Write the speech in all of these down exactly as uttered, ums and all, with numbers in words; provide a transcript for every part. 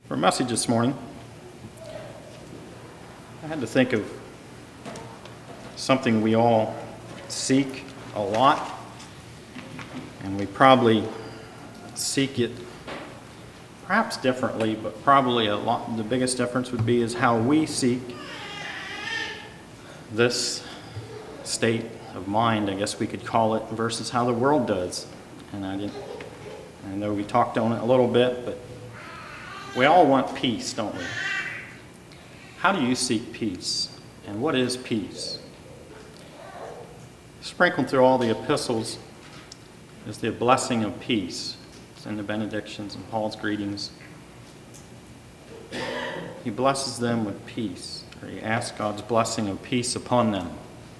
For a message this morning, I had to think of something we all seek a lot, and we probably seek it perhaps differently, but probably a lot. The biggest difference would be is how we seek this state of mind, I guess we could call it, versus how the world does. And I didn't. I know we talked on it a little bit, but we all want peace, don't we? How do you seek peace? And what is peace? Sprinkled through all the epistles is the blessing of peace. It's in the benedictions and Paul's greetings. He blesses them with peace, or he asks God's blessing of peace upon them.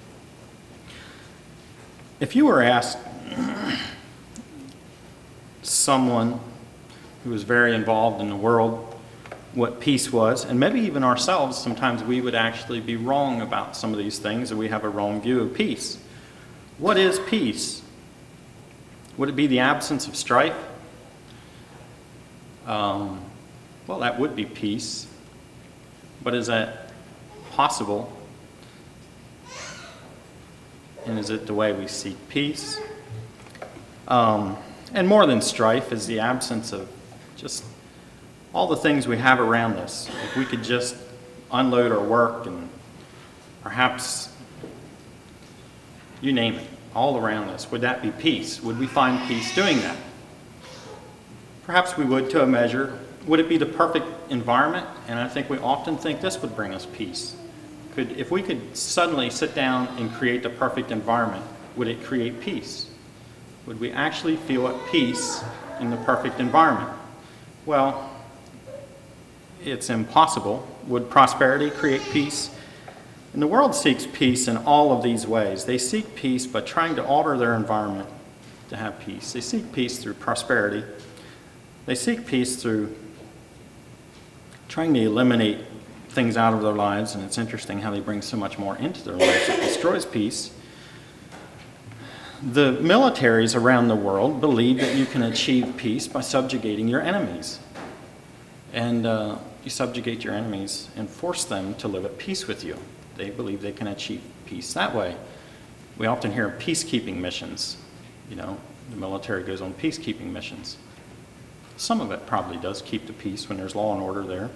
If you were asked someone who was very involved in the world what peace was, and maybe even ourselves, sometimes we would actually be wrong about some of these things, and we have a wrong view of peace. What is peace? Would it be the absence of strife? Um, well, that would be peace. But is that possible? And is it the way we seek peace? Um, and more than strife is the absence of just all the things we have around us. If we could just unload our work and perhaps, you name it, all around us, would that be peace? Would we find peace doing that? Perhaps we would to a measure. Would it be the perfect environment? And I think we often think this would bring us peace. Could, if we could suddenly sit down and create the perfect environment, would it create peace? Would we actually feel at peace in the perfect environment? Well, it's impossible. Would prosperity create peace? And the world seeks peace in all of these ways. They seek peace by trying to alter their environment to have peace. They seek peace through prosperity. They seek peace through trying to eliminate things out of their lives, and it's interesting how they bring so much more into their lives. It destroys peace. The militaries around the world believe that you can achieve peace by subjugating your enemies. And uh, you subjugate your enemies and force them to live at peace with you. They believe they can achieve peace that way. We often hear of peacekeeping missions. You know, the military goes on peacekeeping missions. Some of it probably does keep the peace when there's law and order there.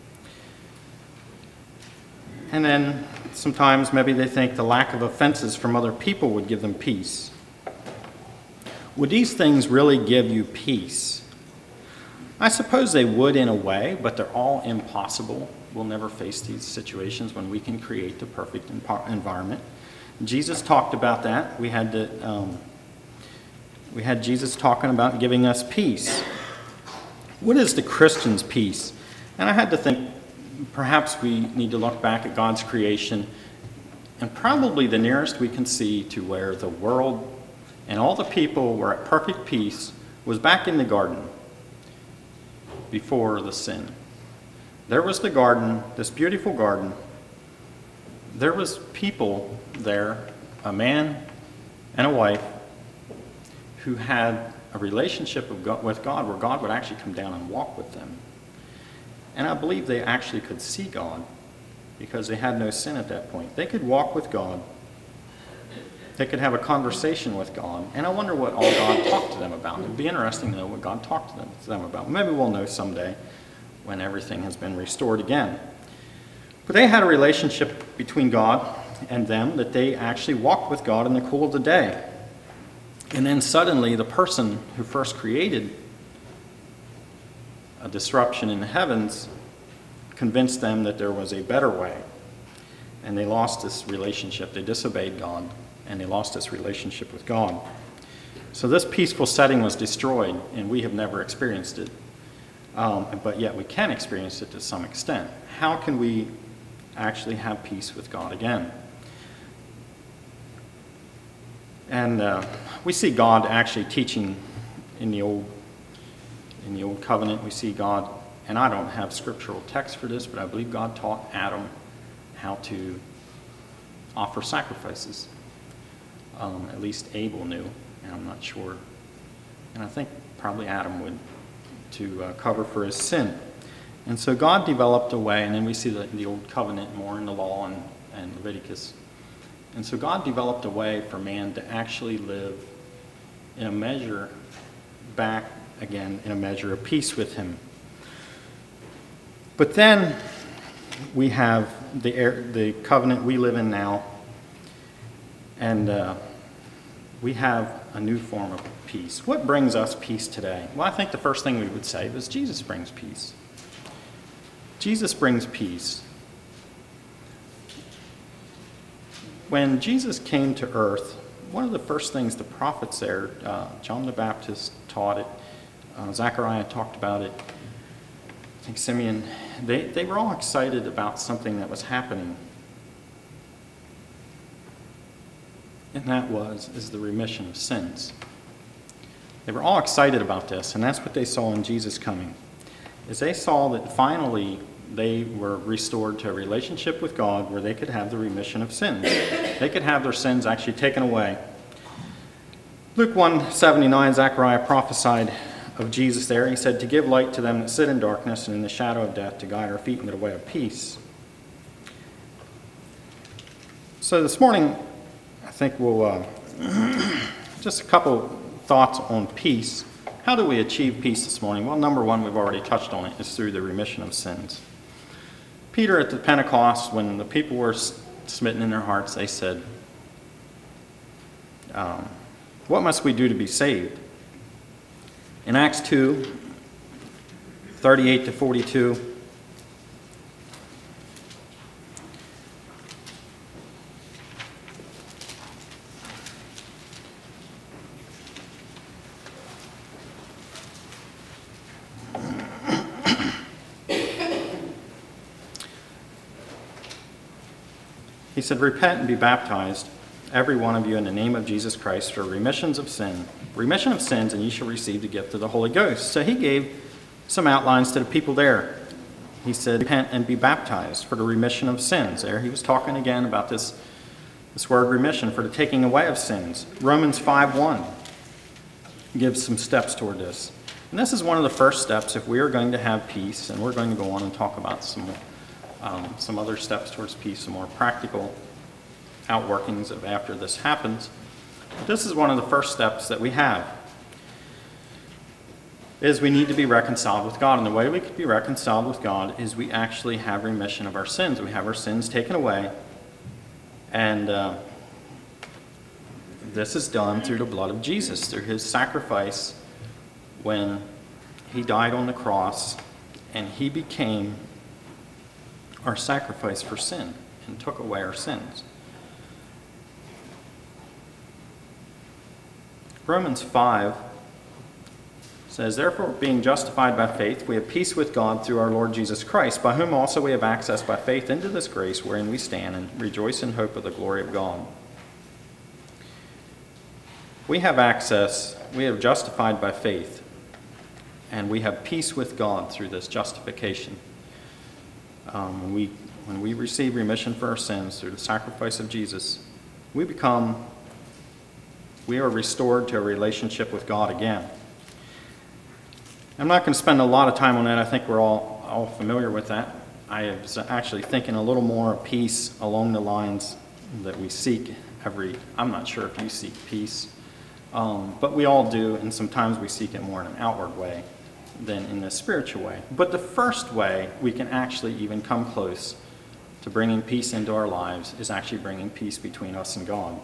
And then sometimes maybe they think the lack of offenses from other people would give them peace. Would these things really give you peace? I suppose they would in a way, but they're all impossible. We'll never face these situations when we can create the perfect environment. Jesus talked about that. We had to, um, we had Jesus talking about giving us peace. What is the Christian's peace? And I had to think, perhaps we need to look back at God's creation, and probably the nearest we can see to where the world and all the people were at perfect peace was back in the garden before the sin. There was the garden, this beautiful garden. There was people there, a man and a wife, who had a relationship of God, with God, where God would actually come down and walk with them. And I believe they actually could see God because they had no sin at that point. They could walk with God. They could have a conversation with God. And I wonder what all God talked to them about. It'd be interesting to know what God talked to them, to them about. Maybe we'll know someday when everything has been restored again. But they had a relationship between God and them that they actually walked with God in the cool of the day. And then suddenly the person who first created a disruption in the heavens convinced them that there was a better way. And they lost this relationship. They disobeyed God, and they lost this relationship with God. So this peaceful setting was destroyed, and we have never experienced it. Um, but yet we can experience it to some extent. How can we actually have peace with God again? And uh, we see God actually teaching in the old In the Old Covenant. We see God, and I don't have scriptural text for this, but I believe God taught Adam how to offer sacrifices. Um, at least Abel knew, and I'm not sure. And I think probably Adam would, to uh, cover for his sin. And so God developed a way, and then we see the, the Old Covenant more in the law and, and Leviticus. And so God developed a way for man to actually live in a measure back again in a measure of peace with him. But then we have the, the covenant we live in now, and uh, we have a new form of peace. What brings us peace today? Well, I think the first thing we would say is Jesus brings peace. Jesus brings peace. When Jesus came to earth, one of the first things the prophets there, uh, John the Baptist taught it, uh, Zechariah talked about it, I think Simeon, they, they were all excited about something that was happening. And that was, is the remission of sins. They were all excited about this, and that's what they saw in Jesus coming. Is they saw that finally they were restored to a relationship with God where they could have the remission of sins. They could have their sins actually taken away. Luke one seventy-nine, Zechariah prophesied of Jesus there. He said, to give light to them that sit in darkness and in the shadow of death, to guide our feet into the way of peace. So this morning, I think we'll, uh, just a couple thoughts on peace. How do we achieve peace this morning? Well, number one, we've already touched on it, is through the remission of sins. Peter at the Pentecost, when the people were smitten in their hearts, they said, um, what must we do to be saved? In Acts two, thirty-eight to forty-two, he said, repent and be baptized, every one of you, in the name of Jesus Christ, for remissions of sin, remission of sins, and ye shall receive the gift of the Holy Ghost. So he gave some outlines to the people there. He said, repent and be baptized for the remission of sins. There he was talking again about this, this word remission, for the taking away of sins. Romans five one gives some steps toward this. And this is one of the first steps if we are going to have peace, and we're going to go on and talk about some Um, some other steps towards peace, some more practical outworkings of after this happens. But this is one of the first steps that we have, is we need to be reconciled with God. And the way we could be reconciled with God is we actually have remission of our sins. We have our sins taken away. And uh, this is done through the blood of Jesus, through his sacrifice when he died on the cross and he became our sacrifice for sin and took away our sins. Romans five says, therefore, being justified by faith, we have peace with God through our Lord Jesus Christ, by whom also we have access by faith into this grace wherein we stand and rejoice in hope of the glory of God. We have access, we have justified by faith, and we have peace with God through this justification. Um, when, we, when we receive remission for our sins through the sacrifice of Jesus, we become, we are restored to a relationship with God again. I'm not going to spend a lot of time on that. I think we're all, all familiar with that. I was actually thinking a little more of peace along the lines that we seek every, I'm not sure if you seek peace, um, but we all do, and sometimes we seek it more in an outward way than in the spiritual way. But the first way we can actually even come close to bringing peace into our lives is actually bringing peace between us and God.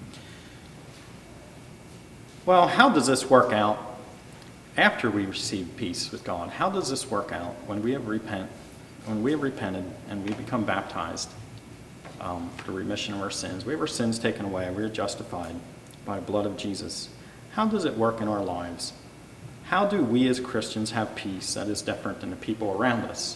Well, how does this work out after we receive peace with God? How does this work out when we have repent, when we have repented and we become baptized um, for the remission of our sins? We have our sins taken away. We are justified by the blood of Jesus. How does it work in our lives? How do we as Christians have peace that is different than the people around us?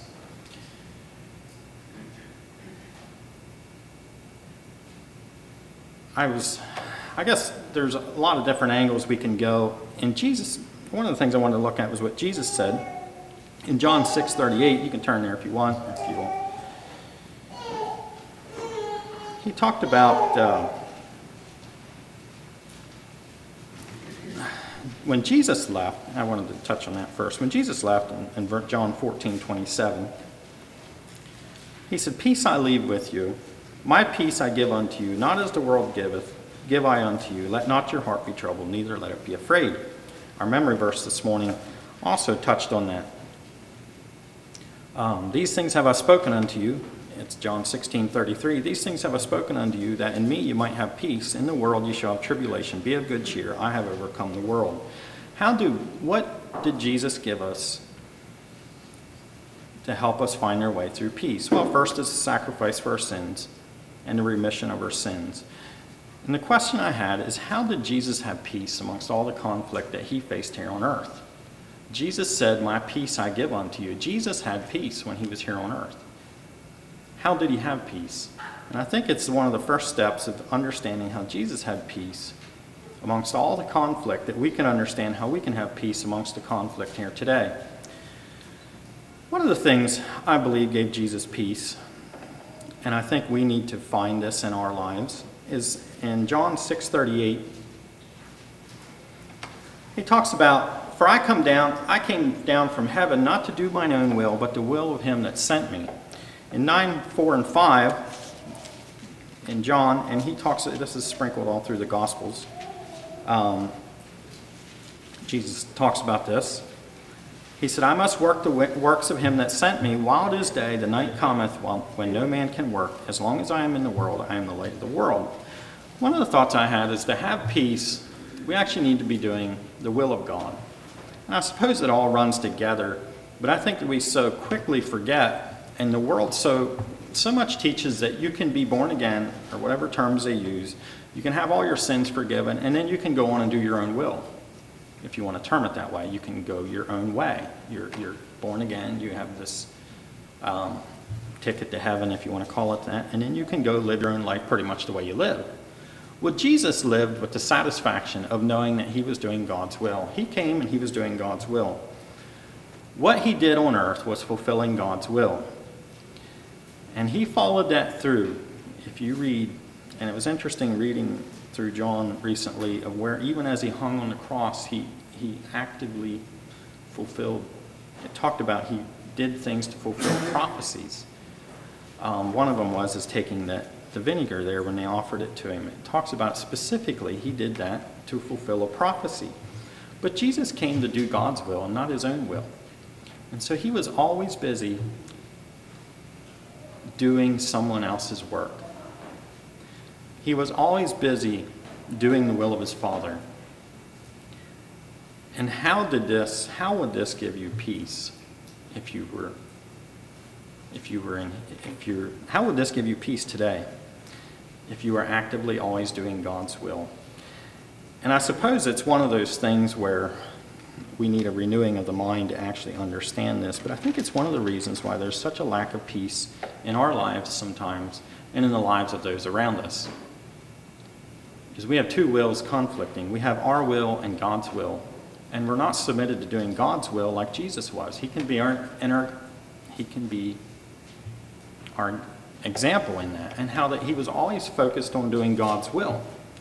I was, I guess there's a lot of different angles we can go. In Jesus, one of the things I wanted to look at was what Jesus said in John six thirty-eight. You can turn there if you want, if you will. He talked about uh, when Jesus left, I wanted to touch on that first. When Jesus left in, in John fourteen twenty-seven, he said, "Peace I leave with you, my peace I give unto you, not as the world giveth, give I unto you. Let not your heart be troubled, neither let it be afraid." Our memory verse this morning also touched on that. Um, These things have I spoken unto you. It's John sixteen thirty-three. "These things have I spoken unto you, that in me you might have peace. In the world you shall have tribulation. Be of good cheer. I have overcome the world." How do, what did Jesus give us to help us find our way through peace? Well, first is the sacrifice for our sins and the remission of our sins. And the question I had is, how did Jesus have peace amongst all the conflict that he faced here on earth? Jesus said, "My peace I give unto you." Jesus had peace when he was here on earth. How did he have peace? And I think it's one of the first steps of understanding how Jesus had peace amongst all the conflict, that we can understand how we can have peace amongst the conflict here today. One of the things I believe gave Jesus peace, and I think we need to find this in our lives, is in John six thirty-eight. He talks about, "For I come down, I came down from heaven not to do mine own will, but the will of him that sent me." In nine, four, and five, in John, and he talks, this is sprinkled all through the Gospels, um, Jesus talks about this. He said, "I must work the works of him that sent me while it is day. The night cometh when no man can work. As long as I am in the world, I am the light of the world." One of the thoughts I had is, to have peace, we actually need to be doing the will of God. And I suppose it all runs together, but I think that we so quickly forget, and the world so so much teaches that you can be born again, or whatever terms they use, you can have all your sins forgiven, and then you can go on and do your own will. If you want to term it that way, you can go your own way. You're, you're born again, you have this um, ticket to heaven, if you want to call it that, and then you can go live your own life pretty much the way you live. Well, Jesus lived with the satisfaction of knowing that he was doing God's will. He came and he was doing God's will. What he did on earth was fulfilling God's will. And he followed that through. If you read, and it was interesting reading through John recently, of where even as he hung on the cross, he, he actively fulfilled, it talked about he did things to fulfill prophecies. Um, one of them was is taking the, the vinegar there when they offered it to him. It talks about specifically he did that to fulfill a prophecy. But Jesus came to do God's will and not his own will. And so he was always busy doing someone else's work. He was always busy doing the will of his Father. And how did this, how would this give you peace if you were, if you were in, if you're, how would this give you peace today if you were actively always doing God's will? And I suppose it's one of those things where we need a renewing of the mind to actually understand this, but I think it's one of the reasons why there's such a lack of peace in our lives sometimes, and in the lives of those around us. Because we have two wills conflicting. We have our will and God's will, and we're not submitted to doing God's will like Jesus was. He can be our, and our he can be our example in that, and how that he was always focused on doing God's will.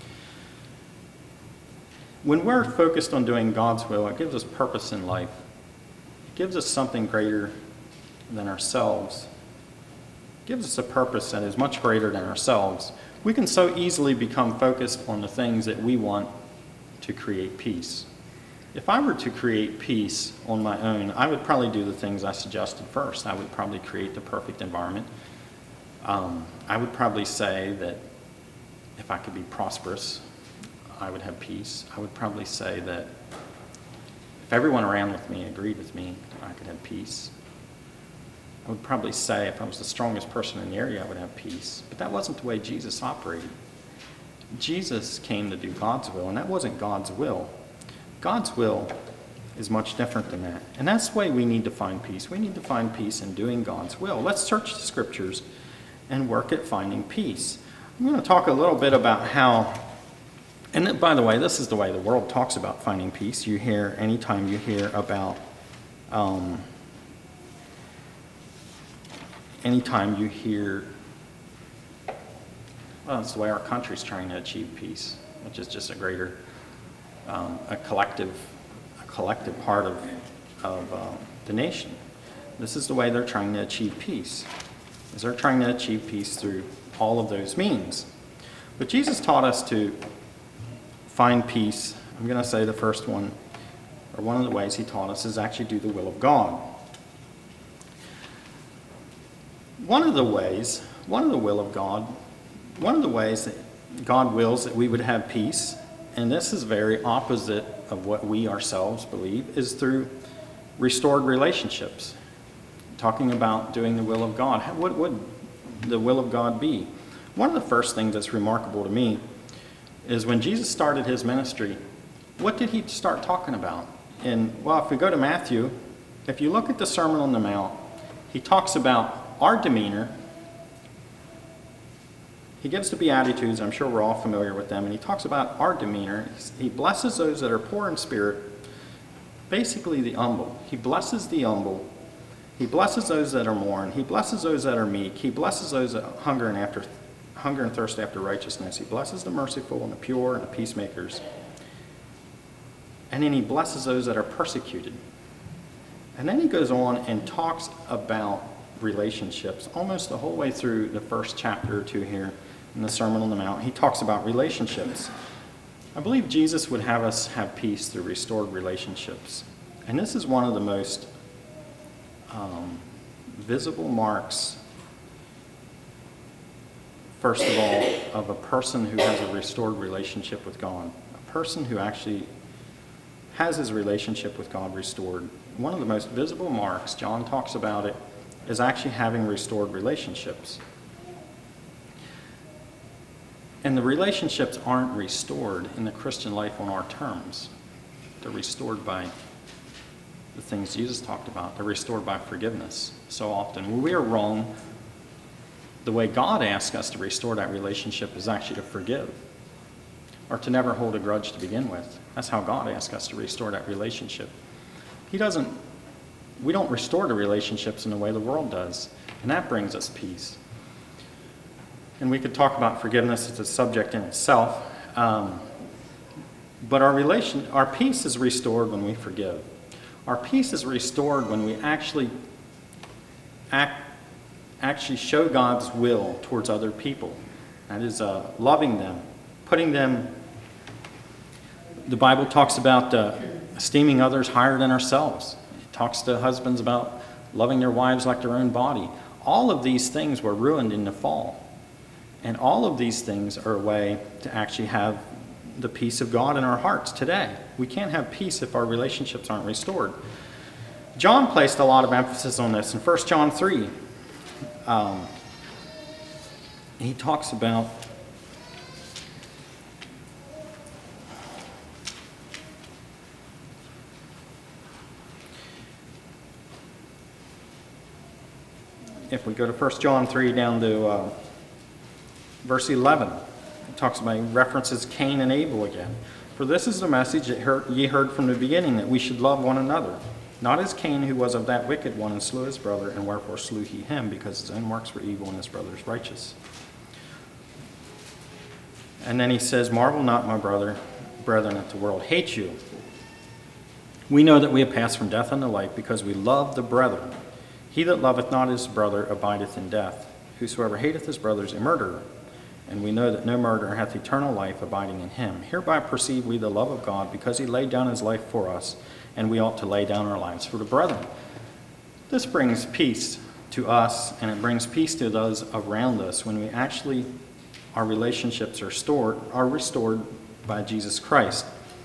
When we're focused on doing God's will, it gives us purpose in life. It gives us something greater than ourselves. It gives us a purpose that is much greater than ourselves. We can so easily become focused on the things that we want to create peace. If I were to create peace on my own, I would probably do the things I suggested first. I would probably create the perfect environment. Um, I would probably say that if I could be prosperous, I would have peace. I would probably say that if everyone around with me agreed with me, I could have peace. I would probably say if I was the strongest person in the area, I would have peace. But that wasn't the way Jesus operated. Jesus came to do God's will, and that wasn't God's will. God's will is much different than that. And that's the way we need to find peace. We need to find peace in doing God's will. Let's search the scriptures and work at finding peace. I'm going to talk a little bit about how, and by the way, this is the way the world talks about finding peace. You hear, anytime you hear about, um, anytime you hear, well, it's the way our country's trying to achieve peace, which is just a greater, um, a collective collective part of, of uh, the nation. This is the way they're trying to achieve peace, is they're trying to achieve peace through all of those means. But Jesus taught us to find peace. I'm going to say the first one, or one of the ways he taught us, is actually do the will of God. One of the ways, one of the will of God, one of the ways that God wills that we would have peace, and this is very opposite of what we ourselves believe, is through restored relationships. Talking about doing the will of God. What would the will of God be? One of the first things that's remarkable to me is when Jesus started his ministry, what did he start talking about? And, well, if we go to Matthew, if you look at the Sermon on the Mount, he talks about our demeanor. He gives the Beatitudes, I'm sure we're all familiar with them, and he talks about our demeanor. He blesses those that are poor in spirit, basically the humble. He blesses the humble. He blesses those that are mourn. He blesses those that are meek. He blesses those that hunger and after hunger and thirst after righteousness. He blesses the merciful and the pure and the peacemakers. And then he blesses those that are persecuted. And then he goes on and talks about relationships almost the whole way through the first chapter or two here in the Sermon on the Mount. He talks about relationships. I believe Jesus would have us have peace through restored relationships. And this is one of the most um, visible marks, first of all, of a person who has a restored relationship with God. A person who actually has his relationship with God restored. One of the most visible marks, John talks about it, is actually having restored relationships. And the relationships aren't restored in the Christian life on our terms. They're restored by the things Jesus talked about. They're restored by forgiveness. So often, when we are wrong, the way God asks us to restore that relationship is actually to forgive, or to never hold a grudge to begin with. That's how God asks us to restore that relationship. He doesn't, we don't restore the relationships in the way the world does, and that brings us peace. And we could talk about forgiveness as a subject in itself, um, but our relation, our peace is restored when we forgive. Our peace is restored when we actually act, actually show God's will towards other people. That is uh, loving them, putting them. The Bible talks about uh, esteeming others higher than ourselves. It talks to husbands about loving their wives like their own body. All of these things were ruined in the fall. And all of these things are a way to actually have the peace of God in our hearts today. We can't have peace if our relationships aren't restored. John placed a lot of emphasis on this in First John three. Um, he talks about if we go to First John three down to uh, verse eleven, it talks about, he references Cain and Abel again. For this is the message that heard, ye heard from the beginning, that we should love one another. Not as Cain, who was of that wicked one, and slew his brother, and wherefore slew he him, because his own works were evil and his brother's righteous. And then he says, marvel not, my brother, brethren, that the world hates you. We know that we have passed from death unto life, because we love the brethren. He that loveth not his brother abideth in death. Whosoever hateth his brother is a murderer. And we know that no murderer hath eternal life abiding in him. Hereby perceive we the love of God, because he laid down his life for us, and we ought to lay down our lives for the brethren. This brings peace to us, and it brings peace to those around us when we actually, our relationships are stored, are restored by Jesus Christ.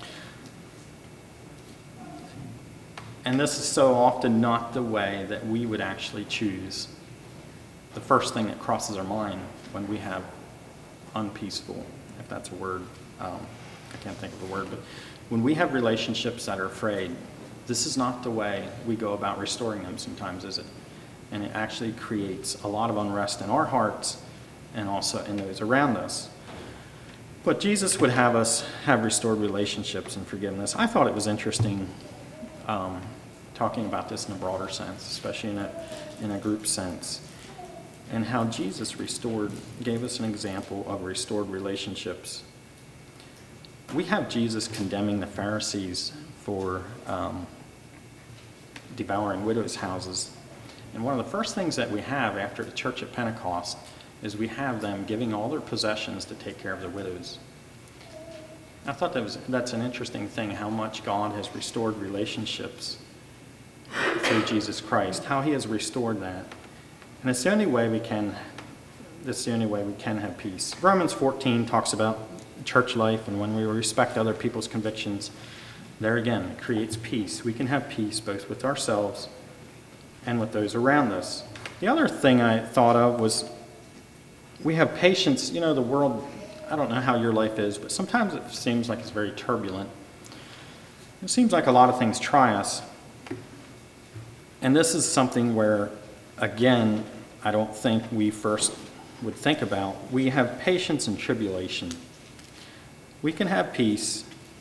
And this is so often not the way that we would actually choose. The first thing that crosses our mind when we have unpeaceful, if that's a word, um, I can't think of the word, but when we have relationships that are frayed, this is not the way we go about restoring them sometimes, is it? And it actually creates a lot of unrest in our hearts and also in those around us. But Jesus would have us have restored relationships and forgiveness. I thought it was interesting um, talking about this in a broader sense, especially in a, in a group sense, and how Jesus restored, gave us an example of restored relationships. We have Jesus condemning the Pharisees for um, devouring widows' houses. And one of the first things that we have after the church at Pentecost is we have them giving all their possessions to take care of the widows. I thought that was that's an interesting thing, how much God has restored relationships through Jesus Christ, how he has restored that. And it's the only way we can, that's the only way we can have peace. Romans fourteen talks about church life, and when we respect other people's convictions, there again, it creates peace. We can have peace both with ourselves and with those around us. The other thing I thought of was we have patience. You know, the world, I don't know how your life is, but sometimes it seems like it's very turbulent. It seems like a lot of things try us. And this is something where, again, I don't think we first would think about. We have patience in tribulation. We can have peace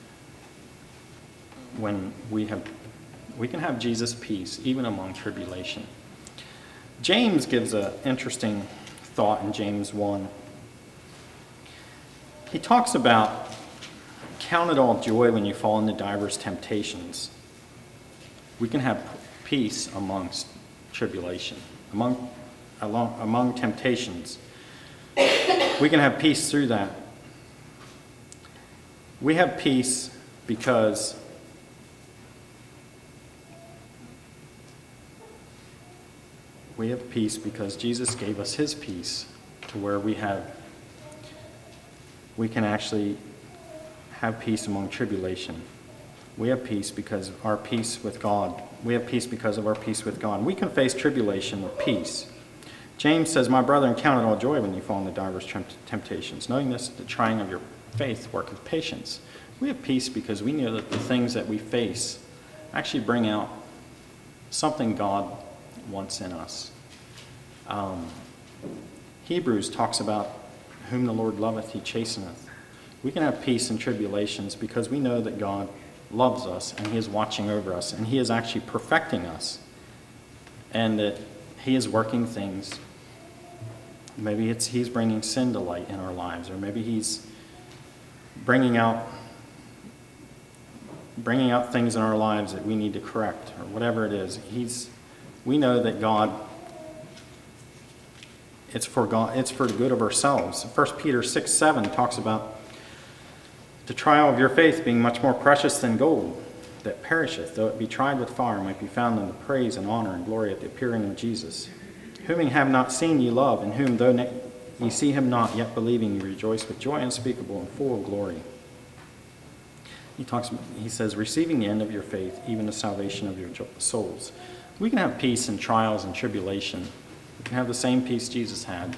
when we have, we can have Jesus' peace even among tribulation. James gives an interesting thought in James one. He talks about, count it all joy when you fall into divers temptations. We can have peace amongst tribulation, among, along, among temptations. We can have peace through that. We have peace because we have peace because Jesus gave us his peace, to where we have we can actually have peace among tribulation. We have peace because of our peace with God. We have peace because of our peace with God. We can face tribulation with peace. James says, my brethren, count it all joy when you fall into divers temptations, knowing this, the trying of your faith worketh patience. We have peace because we know that the things that we face actually bring out something God wants in us. Um, Hebrews talks about whom the Lord loveth, he chasteneth. We can have peace in tribulations because we know that God loves us and he is watching over us and he is actually perfecting us, and that he is working things. Maybe it's he's bringing sin to light in our lives, or maybe he's bringing out bringing out things in our lives that we need to correct, or whatever it is. He's we know that God, it's for God, it's for the good of ourselves. First Peter six seven talks about the trial of your faith being much more precious than gold that perisheth, though it be tried with fire, might be found in the praise and honor and glory at the appearing of Jesus, whom ye have not seen ye love, in whom though ne- ye see him not, yet believing ye rejoice with joy unspeakable and full of glory. He talks. He says, receiving the end of your faith, even the salvation of your souls. We can have peace in trials and tribulation. We can have the same peace Jesus had,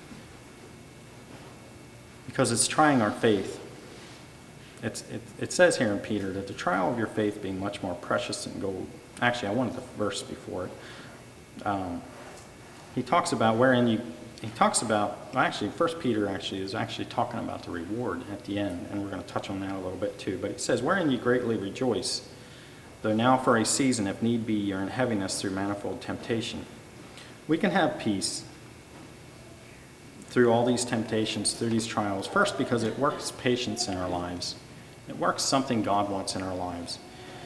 because it's trying our faith. It's, it, it says here in Peter that the trial of your faith being much more precious than gold. Actually, I wanted the verse before it. Um, he talks about wherein you, he talks about, well, actually, First Peter actually is actually talking about the reward at the end, and we're going to touch on that a little bit too. But it says, wherein you greatly rejoice, though now for a season, if need be, you're in heaviness through manifold temptation. We can have peace through all these temptations, through these trials. First, because it works patience in our lives. It works something God wants in our lives.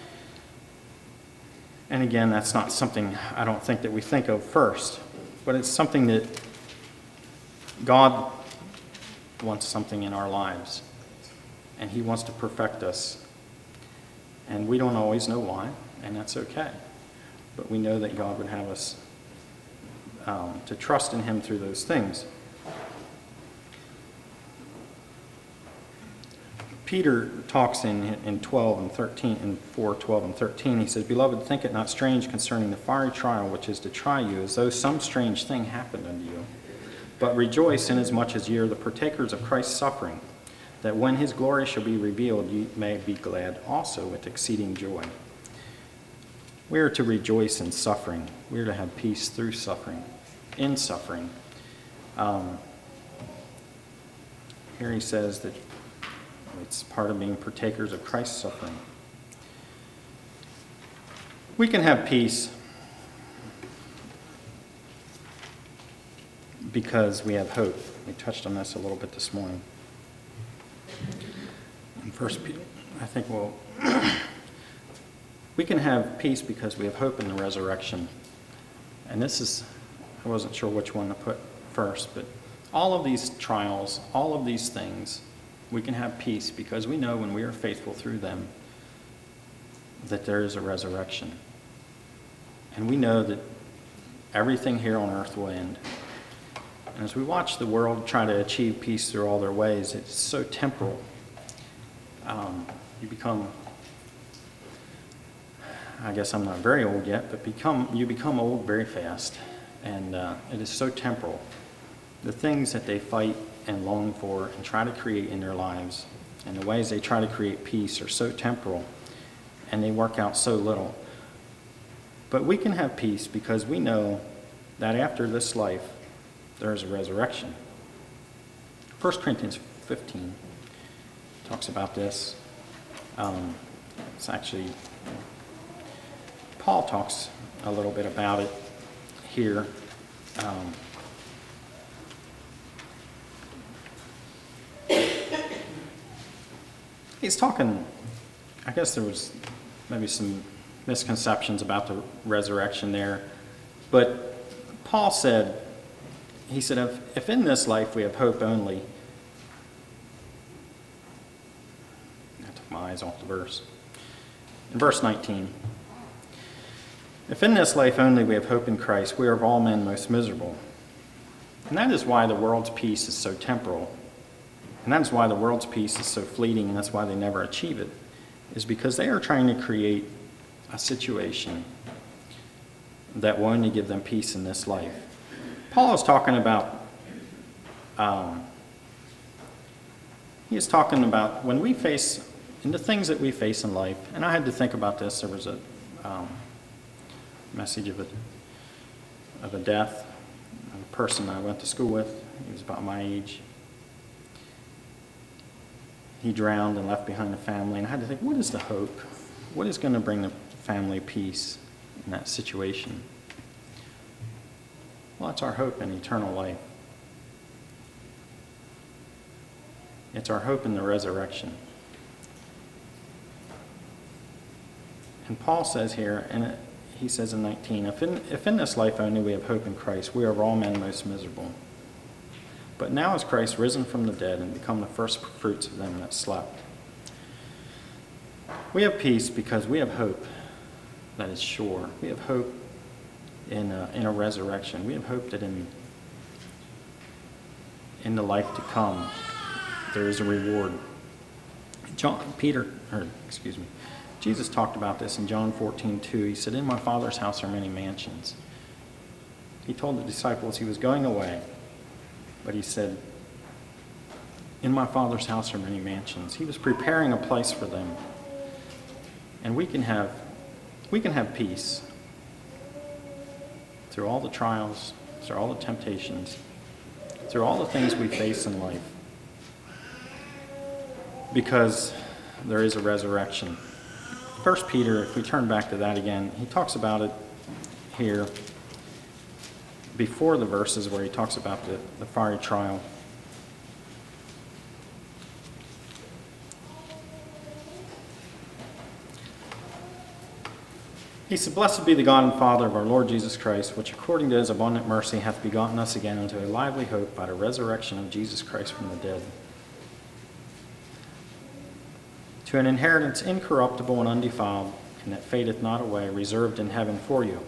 And again, that's not something I don't think that we think of first, but it's something that God wants something in our lives, and he wants to perfect us. And we don't always know why, and that's okay. But we know that God would have us um, to trust in him through those things. Peter talks in, in twelve and thirteen, in four, twelve and thirteen, he says, Beloved, think it not strange concerning the fiery trial which is to try you, as though some strange thing happened unto you. But rejoice inasmuch as ye are the partakers of Christ's suffering, that when his glory shall be revealed, ye may be glad also with exceeding joy. We are to rejoice in suffering. We are to have peace through suffering, in suffering. Um, here he says that it's part of being partakers of Christ's suffering. We can have peace because we have hope. We touched on this a little bit this morning. In First Peter, I think we'll We can have peace because we have hope in the resurrection. And this is, I wasn't sure which one to put first, but all of these trials, all of these things, we can have peace because we know when we are faithful through them that there is a resurrection. And we know that everything here on earth will end. And as we watch the world try to achieve peace through all their ways, it's so temporal. Um, you become, I guess I'm not very old yet, but become you become old very fast. And uh, it is so temporal. The things that they fight and long for and try to create in their lives, and the ways they try to create peace are so temporal, and they work out so little. But we can have peace because we know that after this life, there is a resurrection. First Corinthians fifteen talks about this. Um, it's actually, Paul talks a little bit about it here. Um, he's talking, I guess there was maybe some misconceptions about the resurrection there, but Paul said, he said, if, if in this life we have hope only, I took my eyes off the verse. In verse nineteen, if in this life only we have hope in Christ, we are of all men most miserable. And that is why the world's peace is so temporal. And that is why the world's peace is so fleeting, and that's why they never achieve it, is because they are trying to create a situation that will only give them peace in this life. Paul is talking about, um, he is talking about when we face, in the things that we face in life, and I had to think about this. There was a um, message of a, of a death of a person I went to school with. He was about my age. He drowned and left behind a family, and I had to think, what is the hope? What is going to bring the family peace in that situation? Well, it's our hope in eternal life. It's our hope in the resurrection. And Paul says here, and it, he says in nineteen, if in, if in this life only we have hope in Christ, we are of all men most miserable. But now is Christ risen from the dead and become the first fruits of them that slept. We have peace because we have hope that is sure. We have hope in a, in a resurrection. We have hope that in, in the life to come, there is a reward. John, Peter, or excuse me, Jesus talked about this in John fourteen two. He said, in my Father's house are many mansions. He told the disciples he was going away, but he said, in my Father's house are many mansions. He was preparing a place for them. And we can have, we can have peace through all the trials, through all the temptations, through all the things we face in life, because there is a resurrection. First Peter, if we turn back to that again, he talks about it here before the verses where he talks about the, the fiery trial. He said, blessed be the God and Father of our Lord Jesus Christ, which according to his abundant mercy hath begotten us again unto a lively hope by the resurrection of Jesus Christ from the dead, to an inheritance incorruptible and undefiled, and that fadeth not away, reserved in heaven for you.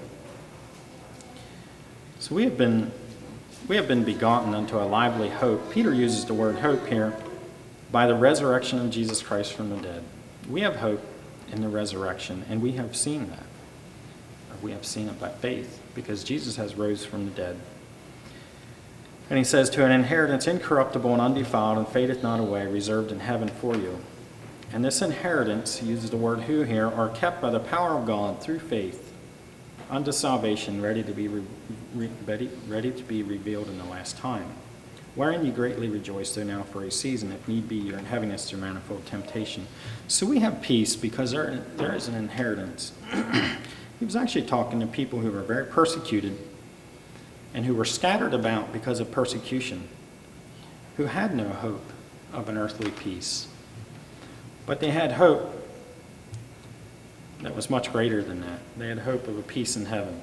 So we have been we have been begotten unto a lively hope. Peter uses the word hope here, by the resurrection of Jesus Christ from the dead. We have hope in the resurrection, and we have seen that. We have seen it by faith, because Jesus has rose from the dead. And he says, to an inheritance incorruptible and undefiled, and fadeth not away, reserved in heaven for you. And this inheritance, he uses the word who here, are kept by the power of God through faith unto salvation, ready to be re- re- ready, ready to be revealed in the last time, wherein you greatly rejoice, though now for a season, if need be, you're in heaviness through manifold temptation. So we have peace because there, there is an inheritance. He was actually talking to people who were very persecuted and who were scattered about because of persecution, who had no hope of an earthly peace. But they had hope that was much greater than that. They had hope of a peace in heaven.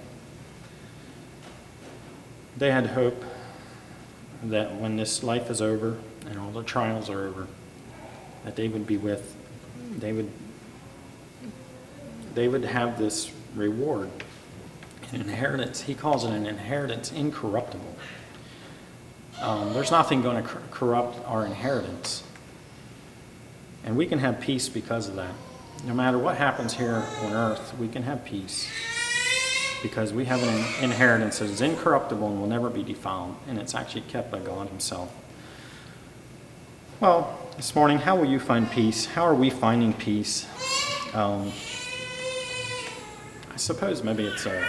They had hope that when this life is over and all the trials are over, that they would be with, they would, they would have this reward, an inheritance. He calls it an inheritance incorruptible. Um, there's nothing going to cor- corrupt our inheritance. And we can have peace because of that. No matter what happens here on earth, we can have peace because we have an inheritance that is incorruptible and will never be defiled, and it's actually kept by God himself. Well, this morning, how will you find peace? How are we finding peace? Um, I suppose maybe it's a...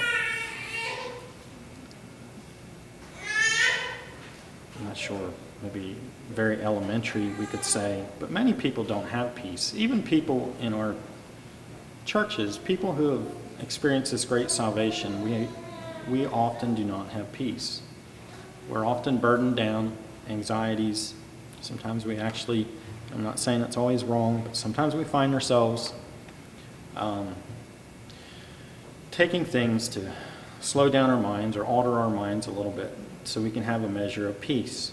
I'm not sure, maybe very elementary, we could say, but many people don't have peace. Even people in our churches, people who have experienced this great salvation, we, we often do not have peace. We're often burdened down, anxieties. Sometimes we actually, I'm not saying it's always wrong, but sometimes we find ourselves um, taking things to slow down our minds or alter our minds a little bit so we can have a measure of peace.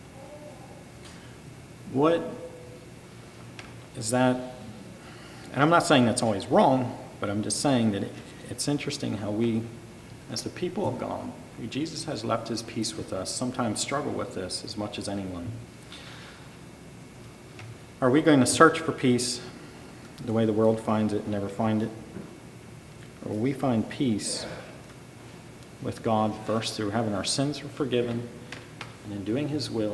What is that? And I'm not saying that's always wrong, but I'm just saying that it, it's interesting how we, as the people of God, who Jesus has left his peace with us, sometimes struggle with this as much as anyone. Are we going to search for peace the way the world finds it and never find it? Or will we find peace with God first through having our sins forgiven and in doing his will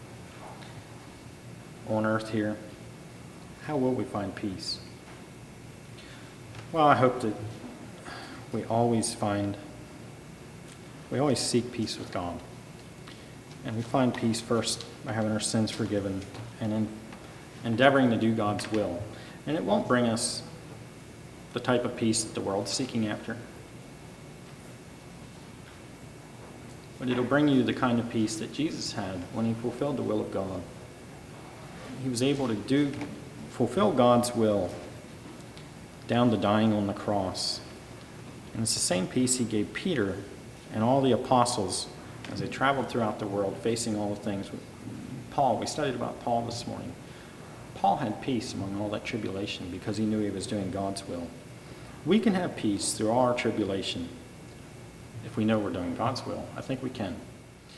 on earth here? How will we find peace? Well, I hope that we always find, we always seek peace with God. And we find peace first by having our sins forgiven and in endeavoring to do God's will. And it won't bring us the type of peace that the world's seeking after. But it'll bring you the kind of peace that Jesus had when he fulfilled the will of God. He was able to do, fulfill God's will down to dying on the cross. And it's the same peace he gave Peter and all the apostles as they traveled throughout the world facing all the things. Paul, we studied about Paul this morning. Paul had peace among all that tribulation because he knew he was doing God's will. We can have peace through all our tribulation if we know we're doing God's will. I think we can.